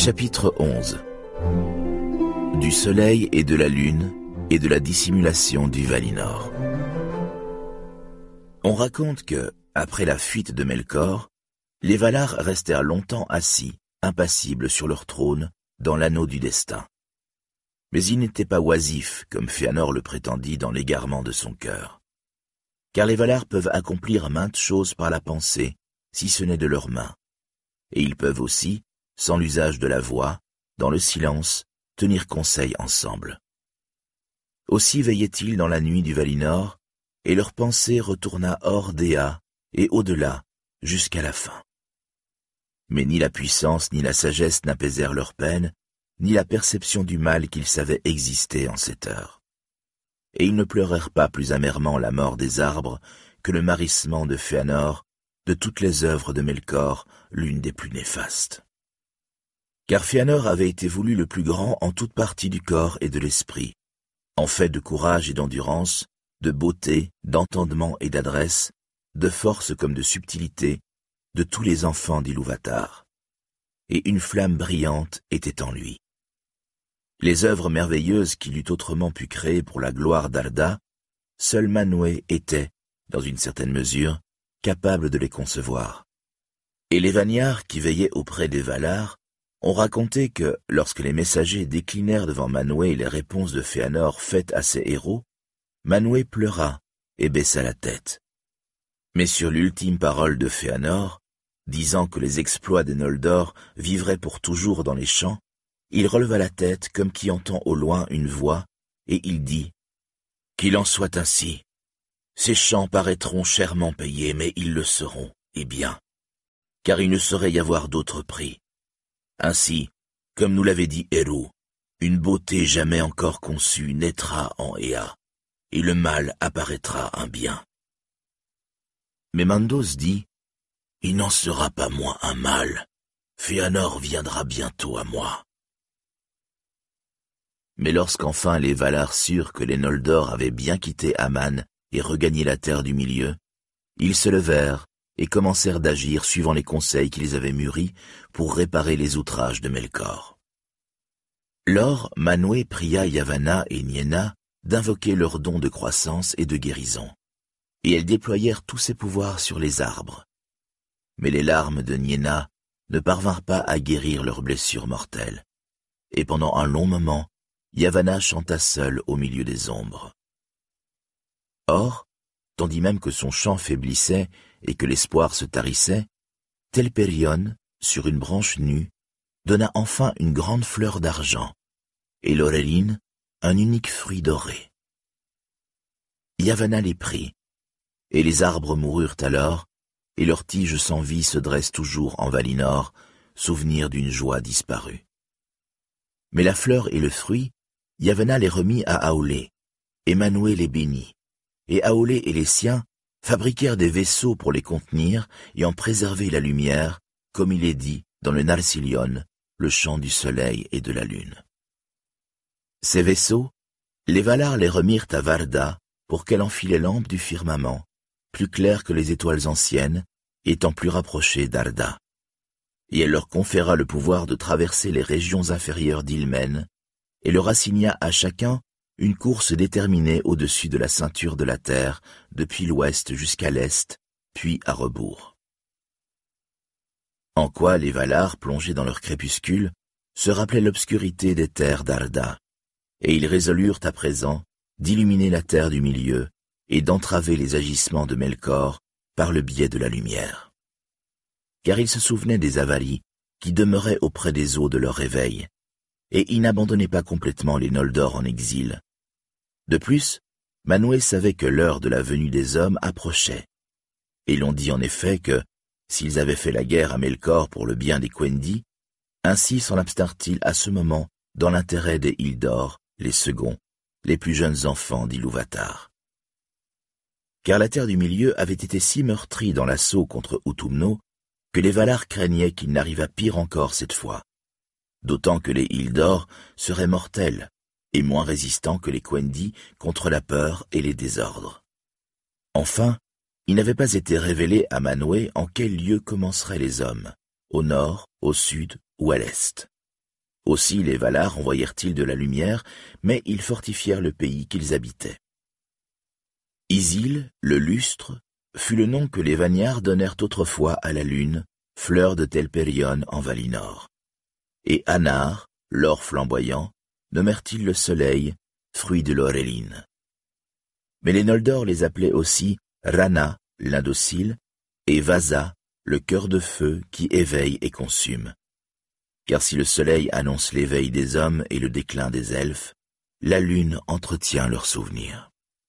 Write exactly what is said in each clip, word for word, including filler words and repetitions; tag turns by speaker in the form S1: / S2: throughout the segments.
S1: Chapitre onze. Du soleil et de la lune et de la dissimulation du Valinor. On raconte que, après la fuite de Melkor, les Valar restèrent longtemps assis, impassibles sur leur trône, dans l'anneau du destin. Mais ils n'étaient pas oisifs, comme Fëanor le prétendit dans l'égarement de son cœur. Car les Valar peuvent accomplir maintes choses par la pensée, si ce n'est de leurs mains. Et ils peuvent aussi, sans l'usage de la voix, dans le silence, tenir conseil ensemble. Aussi veillaient-ils dans la nuit du Valinor, et leur pensée retourna hors d'Ea et au-delà, jusqu'à la fin. Mais ni la puissance ni la sagesse n'apaisèrent leur peine, ni la perception du mal qu'ils savaient exister en cette heure. Et ils ne pleurèrent pas plus amèrement la mort des arbres que le marissement de Fëanor, de toutes les œuvres de Melkor, l'une des plus néfastes. Car Fëanor avait été voulu le plus grand en toute partie du corps et de l'esprit, en fait de courage et d'endurance, de beauté, d'entendement et d'adresse, de force comme de subtilité, de tous les enfants d'Ilúvatar. Et une flamme brillante était en lui. Les œuvres merveilleuses qu'il eût autrement pu créer pour la gloire d'Arda, seul Manwë était, dans une certaine mesure, capable de les concevoir. Et les Vanyar qui veillaient auprès des Valar ont raconté que, lorsque les messagers déclinèrent devant Manwë les réponses de Fëanor faites à ses héros, Manwë pleura et baissa la tête. Mais sur l'ultime parole de Fëanor, disant que les exploits des Noldor vivraient pour toujours dans les champs, il releva la tête comme qui entend au loin une voix, et il dit « Qu'il en soit ainsi. Ces champs paraîtront chèrement payés, mais ils le seront, et bien, car il ne saurait y avoir d'autre prix. Ainsi, comme nous l'avait dit Eru, une beauté jamais encore conçue naîtra en Ea, et le mal apparaîtra un bien. » Mais Mandos dit « Il n'en sera pas moins un mal. Fëanor viendra bientôt à moi. » Mais lorsqu'enfin les Valar surent que les Noldor avaient bien quitté Aman et regagné la terre du milieu, ils se levèrent et commencèrent d'agir suivant les conseils qu'ils avaient mûris pour réparer les outrages de Melkor. Lors, Manwë pria Yavanna et Nienna d'invoquer leurs dons de croissance et de guérison, et elles déployèrent tous ses pouvoirs sur les arbres. Mais les larmes de Nienna ne parvinrent pas à guérir leurs blessures mortelles, et pendant un long moment, Yavanna chanta seule au milieu des ombres. Or, tandis même que son chant faiblissait et que l'espoir se tarissait, Telperion, sur une branche nue, donna enfin une grande fleur d'argent, et Lorelin, un unique fruit doré. Yavanna les prit, et les arbres moururent alors, et leurs tiges sans vie se dressent toujours en Valinor, souvenir d'une joie disparue. Mais la fleur et le fruit, Yavanna les remit à Aolë, et Manwë les bénit, et Aolë et les siens fabriquèrent des vaisseaux pour les contenir et en préserver la lumière, comme il est dit dans le Narsillion, le chant du soleil et de la lune. Ces vaisseaux, les Valar les remirent à Varda pour qu'elle en fît les lampes du firmament, plus claires que les étoiles anciennes, étant plus rapprochées d'Arda. Et elle leur conféra le pouvoir de traverser les régions inférieures d'Ilmen, et leur assigna à chacun une course déterminée au-dessus de la ceinture de la terre, depuis l'ouest jusqu'à l'est, puis à rebours. En quoi les Valar, plongés dans leur crépuscule, se rappelaient l'obscurité des terres d'Arda, et ils résolurent à présent d'illuminer la terre du milieu et d'entraver les agissements de Melkor par le biais de la lumière. Car ils se souvenaient des Avalis qui demeuraient auprès des eaux de leur réveil, et ils n'abandonnaient pas complètement les Noldor en exil. De plus, Manwë savait que l'heure de la venue des hommes approchait, et l'on dit en effet que, s'ils avaient fait la guerre à Melkor pour le bien des Quendi, ainsi s'en abstinrent-ils à ce moment dans l'intérêt des Ildor, les seconds, les plus jeunes enfants d'Ilúvatar. Car la terre du milieu avait été si meurtrie dans l'assaut contre Utumno que les Valar craignaient qu'il n'arrivât pire encore cette fois, d'autant que les Ildor seraient mortels et moins résistants que les Quendi contre la peur et les désordres. Enfin, il n'avait pas été révélé à Manwë en quel lieu commenceraient les hommes, au nord, au sud ou à l'est. Aussi les Valar envoyèrent-ils de la lumière, mais ils fortifièrent le pays qu'ils habitaient. Isil, le lustre, fut le nom que les Vanyars donnèrent autrefois à la lune, fleur de Telperion en Valinor. Et Anar, l'or flamboyant, nommèrent-ils le soleil, fruit de l'Auréline. Mais les Noldor les appelaient aussi Rana, l'indocile, et Vasa, le cœur de feu qui éveille et consume. Car si le soleil annonce l'éveil des hommes et le déclin des elfes, la lune entretient leurs souvenirs.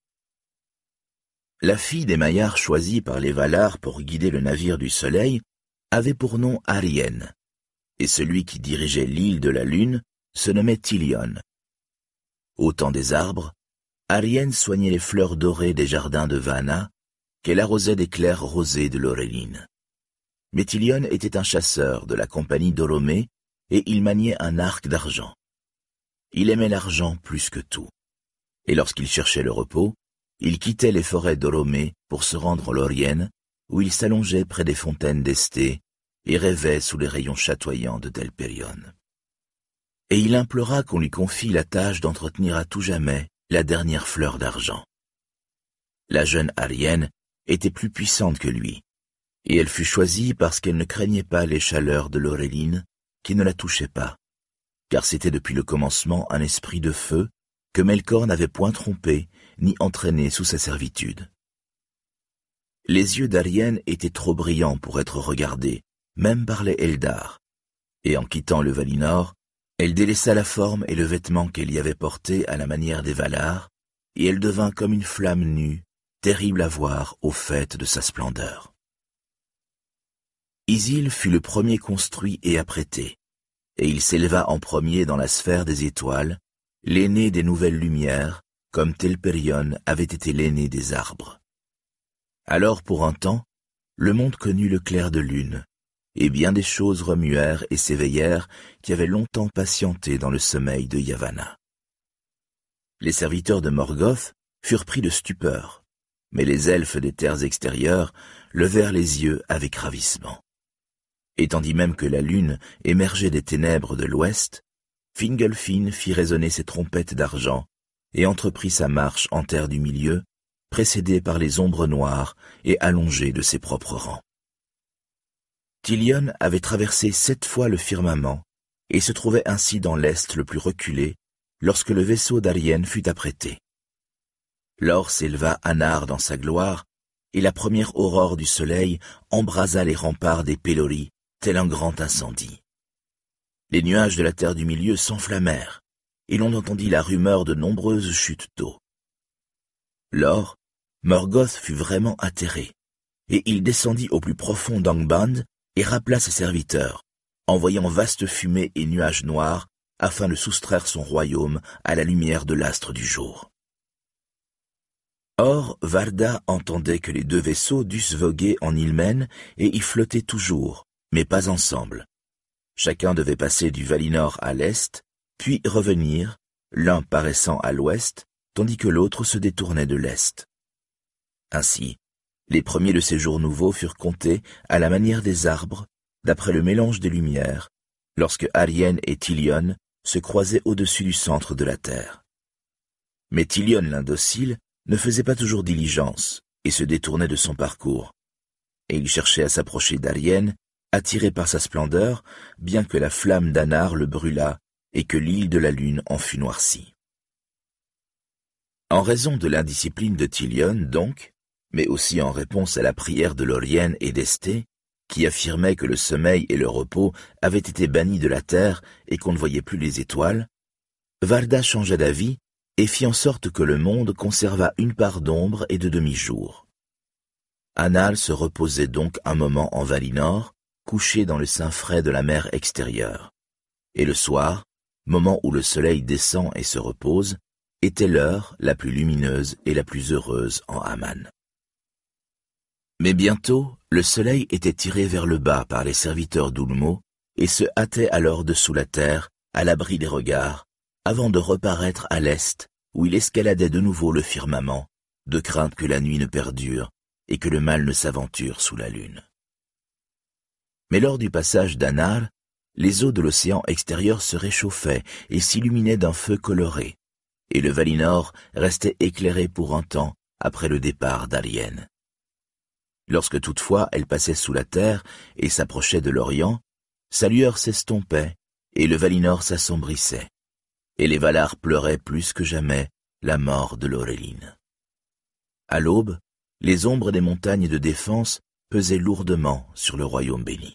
S1: La fille des Maillards choisie par les Valar pour guider le navire du soleil avait pour nom Arienne, et celui qui dirigeait l'île de la lune se nommait Tilion. Au temps des arbres, Arienne soignait les fleurs dorées des jardins de Vana, qu'elle arrosait des clairs rosés de l'Auréline. Mais Tilion était un chasseur de la compagnie d'Oromé, et il maniait un arc d'argent. Il aimait l'argent plus que tout. Et lorsqu'il cherchait le repos, il quittait les forêts d'Oromé pour se rendre en Lorienne, où il s'allongeait près des fontaines d'Esté et rêvait sous les rayons chatoyants de Telperion. Et il implora qu'on lui confie la tâche d'entretenir à tout jamais la dernière fleur d'argent. La jeune Arienne était plus puissante que lui, et elle fut choisie parce qu'elle ne craignait pas les chaleurs de l'Auréline, qui ne la touchaient pas, car c'était depuis le commencement un esprit de feu que Melkor n'avait point trompé ni entraîné sous sa servitude. Les yeux d'Arienne étaient trop brillants pour être regardés, même par les Eldar, et en quittant le Valinor, elle délaissa la forme et le vêtement qu'elle y avait porté à la manière des Valar, et elle devint comme une flamme nue, terrible à voir au faîte de sa splendeur. Isil fut le premier construit et apprêté, et il s'éleva en premier dans la sphère des étoiles, l'aîné des nouvelles lumières, comme Telperion avait été l'aîné des arbres. Alors pour un temps, le monde connut le clair de lune, et bien des choses remuèrent et s'éveillèrent qui avaient longtemps patienté dans le sommeil de Yavanna. Les serviteurs de Morgoth furent pris de stupeur, mais les elfes des terres extérieures levèrent les yeux avec ravissement. Et tandis même que la lune émergeait des ténèbres de l'ouest, Fingolfin fit résonner ses trompettes d'argent et entreprit sa marche en terre du milieu, précédé par les ombres noires et allongé de ses propres rangs. Tilion avait traversé sept fois le firmament et se trouvait ainsi dans l'est le plus reculé lorsque le vaisseau d'Arienne fut apprêté. Lors s'éleva Anar dans sa gloire, et la première aurore du soleil embrasa les remparts des Pelori, tel un grand incendie. Les nuages de la terre du milieu s'enflammèrent, et l'on entendit la rumeur de nombreuses chutes d'eau. Lors, Morgoth fut vraiment atterré, et il descendit au plus profond d'Angband et rappela ses serviteurs, envoyant vaste fumée et nuages noirs afin de soustraire son royaume à la lumière de l'astre du jour. Or, Varda entendait que les deux vaisseaux dussent voguer en Ilmen et y flotter toujours, mais pas ensemble. Chacun devait passer du Valinor à l'est, puis revenir, l'un paraissant à l'ouest, tandis que l'autre se détournait de l'est. Ainsi, les premiers de ces jours nouveaux furent comptés à la manière des arbres, d'après le mélange des lumières, lorsque Arienne et Tilion se croisaient au-dessus du centre de la terre. Mais Tilion l'indocile ne faisait pas toujours diligence et se détournait de son parcours, et il cherchait à s'approcher d'Arienne, attiré par sa splendeur, bien que la flamme d'Anar le brûlât et que l'île de la lune en fût noircie. En raison de l'indiscipline de Tilion, donc, mais aussi en réponse à la prière de Lorien et d'Esté, qui affirmaient que le sommeil et le repos avaient été bannis de la terre et qu'on ne voyait plus les étoiles, Varda changea d'avis et fit en sorte que le monde conserva une part d'ombre et de demi-jour. Anal se reposait donc un moment en Valinor, couché dans le sein frais de la mer extérieure. Et le soir, moment où le soleil descend et se repose, était l'heure la plus lumineuse et la plus heureuse en Aman. Mais bientôt, le soleil était tiré vers le bas par les serviteurs d'Ulmo et se hâtait alors dessous la terre, à l'abri des regards, avant de reparaître à l'est, où il escaladait de nouveau le firmament, de crainte que la nuit ne perdure et que le mal ne s'aventure sous la lune. Mais lors du passage d'Anar, les eaux de l'océan extérieur se réchauffaient et s'illuminaient d'un feu coloré, et le Valinor restait éclairé pour un temps après le départ d'Arienne. Lorsque toutefois elle passait sous la terre et s'approchait de l'Orient, sa lueur s'estompait et le Valinor s'assombrissait, et les Valar pleuraient plus que jamais la mort de Laureline. À l'aube, les ombres des montagnes de défense pesaient lourdement sur le royaume béni.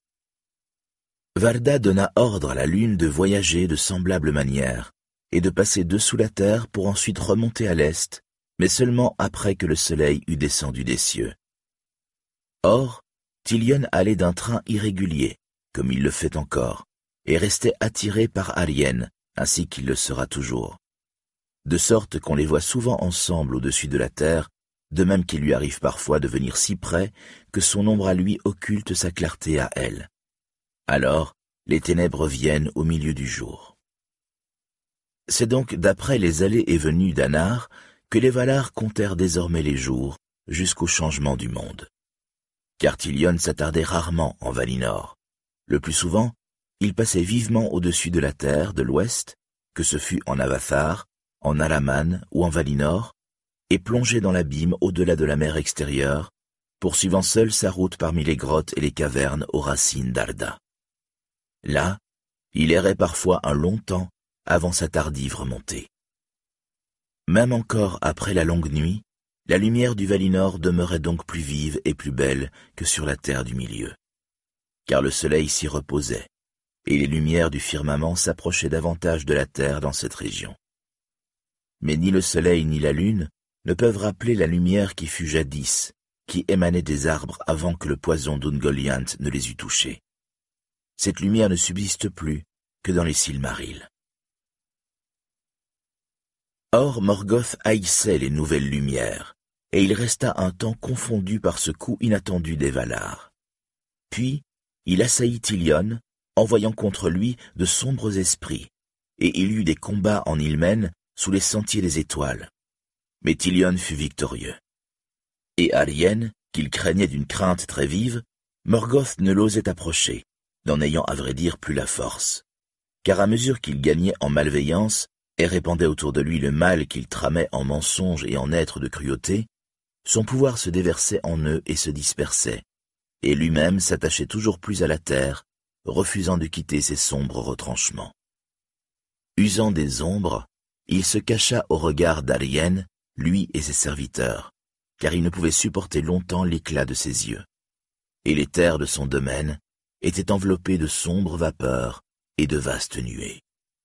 S1: Varda donna ordre à la lune de voyager de semblable manière et de passer dessous la terre pour ensuite remonter à l'est, mais seulement après que le soleil eût descendu des cieux. Or, Tilion allait d'un train irrégulier, comme il le fait encore, et restait attiré par Arienne, ainsi qu'il le sera toujours. De sorte qu'on les voit souvent ensemble au-dessus de la terre, de même qu'il lui arrive parfois de venir si près que son ombre à lui occulte sa clarté à elle. Alors, les ténèbres viennent au milieu du jour. C'est donc d'après les allées et venues d'Anar que les Valar comptèrent désormais les jours jusqu'au changement du monde. Car Tilion s'attardait rarement en Valinor. Le plus souvent, il passait vivement au-dessus de la terre de l'ouest, que ce fût en Avathar, en Araman ou en Valinor, et plongeait dans l'abîme au-delà de la mer extérieure, poursuivant seul sa route parmi les grottes et les cavernes aux racines d'Arda. Là, il errait parfois un long temps avant sa tardive remontée. Même encore après la longue nuit, la lumière du Valinor demeurait donc plus vive et plus belle que sur la terre du milieu, car le soleil s'y reposait, et les lumières du firmament s'approchaient davantage de la terre dans cette région. Mais ni le soleil ni la lune ne peuvent rappeler la lumière qui fut jadis, qui émanait des arbres avant que le poison d'Ungoliant ne les eût touchés. Cette lumière ne subsiste plus que dans les Silmarils. Or Morgoth haïssait les nouvelles lumières, et il resta un temps confondu par ce coup inattendu des Valar. Puis, il assaillit Tilion, envoyant contre lui de sombres esprits, et il eut des combats en Ilmen sous les sentiers des étoiles. Mais Tilion fut victorieux. Et Arienne, qu'il craignait d'une crainte très vive, Morgoth ne l'osait approcher, n'en ayant à vrai dire plus la force. Car à mesure qu'il gagnait en malveillance et répandait autour de lui le mal qu'il tramait en mensonges et en êtres de cruauté, son pouvoir se déversait en eux et se dispersait, et lui-même s'attachait toujours plus à la terre, refusant de quitter ses sombres retranchements. Usant des ombres, il se cacha au regard d'Arienne, lui et ses serviteurs, car il ne pouvait supporter longtemps l'éclat de ses yeux. Et les terres de son domaine étaient enveloppées de sombres vapeurs et de vastes nuées.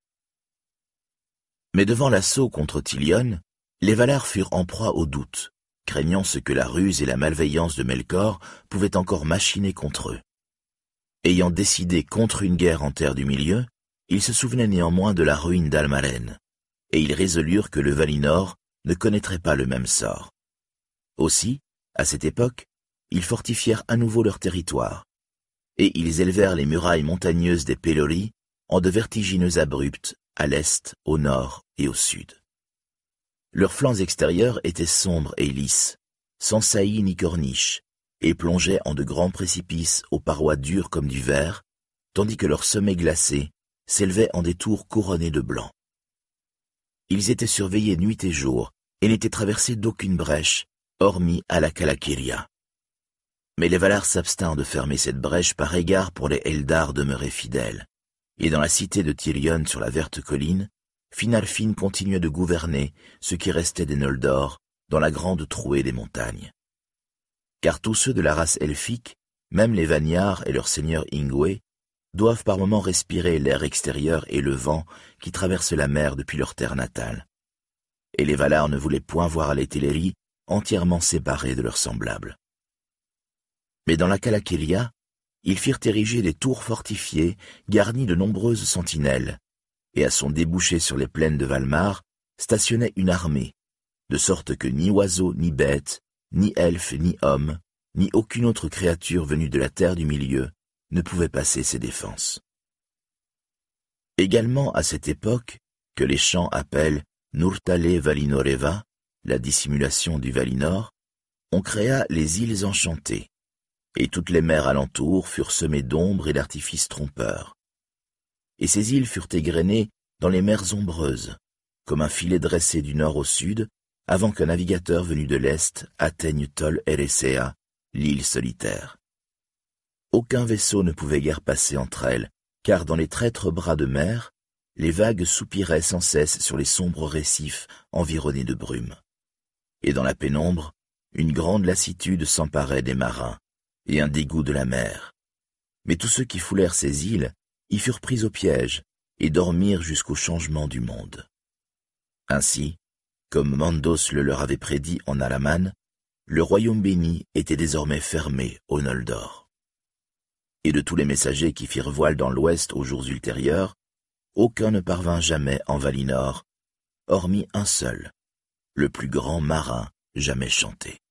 S1: Mais devant l'assaut contre Tilion, les Valar furent en proie au doute, craignant ce que la ruse et la malveillance de Melkor pouvaient encore machiner contre eux. Ayant décidé contre une guerre en terre du milieu, ils se souvenaient néanmoins de la ruine d'Almaren, et ils résolurent que le Valinor ne connaîtrait pas le même sort. Aussi, à cette époque, ils fortifièrent à nouveau leur territoire, et ils élevèrent les murailles montagneuses des Pelori en de vertigineux abrupts à l'est, au nord et au sud. Leurs flancs extérieurs étaient sombres et lisses, sans saillies ni corniches, et plongeaient en de grands précipices aux parois dures comme du verre, tandis que leurs sommets glacés s'élevaient en des tours couronnées de blanc. Ils étaient surveillés nuit et jour, et n'étaient traversés d'aucune brèche, hormis à la Calaqueria. Mais les Valar s'abstinrent de fermer cette brèche par égard pour les Eldar demeurés fidèles, et dans la cité de Tirion sur la verte colline, Finarfin continuait de gouverner ce qui restait des Noldor dans la grande trouée des montagnes. Car tous ceux de la race elfique, même les Vanyar et leur seigneur Ingwe, doivent par moments respirer l'air extérieur et le vent qui traverse la mer depuis leur terre natale. Et les Valar ne voulaient point voir les Teleri entièrement séparés de leurs semblables. Mais dans la Calaqueria, ils firent ériger des tours fortifiées garnies de nombreuses sentinelles, et à son débouché sur les plaines de Valmar stationnait une armée, de sorte que ni oiseau ni bête, ni elfe ni homme, ni aucune autre créature venue de la terre du milieu ne pouvait passer ses défenses. Également à cette époque, que les chants appellent Nurtale Valinoreva, la dissimulation du Valinor, on créa les îles enchantées, et toutes les mers alentour furent semées d'ombres et d'artifices trompeurs. Et ces îles furent égrenées dans les mers ombreuses, comme un filet dressé du nord au sud, avant qu'un navigateur venu de l'est atteigne Tol Eressëa, l'île solitaire. Aucun vaisseau ne pouvait guère passer entre elles, car dans les traîtres bras de mer, les vagues soupiraient sans cesse sur les sombres récifs environnés de brume. Et dans la pénombre, une grande lassitude s'emparait des marins, et un dégoût de la mer. Mais tous ceux qui foulèrent ces îles y furent pris au piège, et dormirent jusqu'au changement du monde. Ainsi, comme Mandos le leur avait prédit en Alaman, le royaume béni était désormais fermé au Noldor. Et de tous les messagers qui firent voile dans l'ouest aux jours ultérieurs, aucun ne parvint jamais en Valinor, hormis un seul, le plus grand marin jamais chanté.